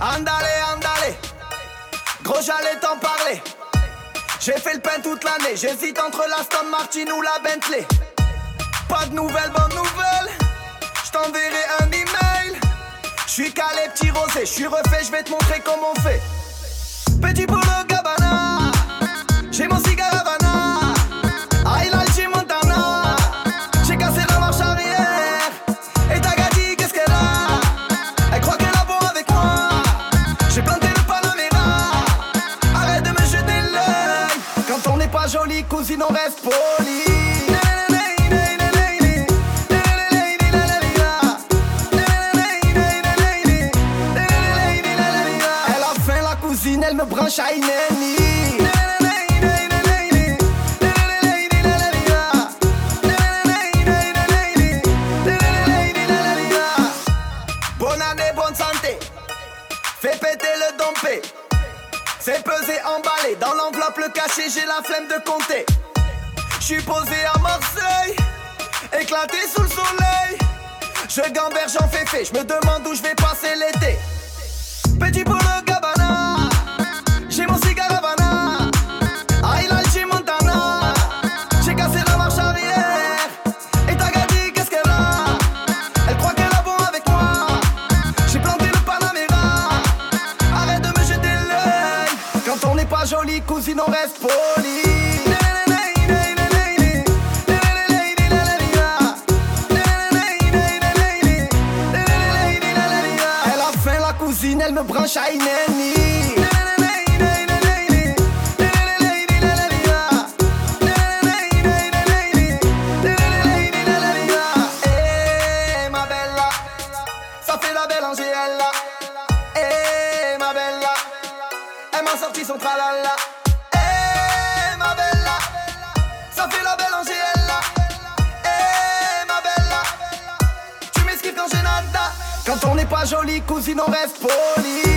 Andale, andale, gros j'allais t'en parler. J'ai fait le pain toute l'année, j'hésite entre l'Aston Martin ou la Bentley. Pas de nouvelles, bonnes nouvelles, j't'enverrai un email. J'suis calé, petit rosé, j'suis refait, j'vais te montrer comment on fait. Petit boulot Gabbana, j'ai mon cigare Havana. Highlight Montana, j'ai cassé la marche arrière. Et ta gadi, qu'est-ce qu'elle a? Elle croit qu'elle a bon avec moi. J'ai planté le Panamera. Arrête de me jeter l'œil. Quand on n'est pas joli, cousine, on reste poli. Elle a faim, la cousine, elle me branche à Ineni. Bonne année, bonne santé. Fais péter le dompé. C'est pesé, emballé. Dans l'enveloppe, le cachet, j'ai la flemme de compter. J'suis posé à Marseille, éclaté sous le soleil. Je gamberge, j'en fais fait. J'me demande où j'vais passer l'été. Petit boulot Gabbana, j'ai mon cigare Havana. Highlight Montana, j'ai cassé la marche arrière. Et ta gadi, qu'est-ce qu'elle a? Elle croit qu'elle a bon avec moi. J'ai planté le Panamera. Arrête de me jeter l'œil. Quand on n'est pas joli, cousine, on reste poli. Elle a faim, la cousine, elle me branche à Ineni. Eh ma bella, ça fait la belle Angela. Eh ma bella, elle m'a sorti son tralala. Eh ma bella, ça fait la belle Angela. Eh ma bella, tu m'esquives quand j'ai nada. Quand on n'est pas joli, cousine, on reste poli.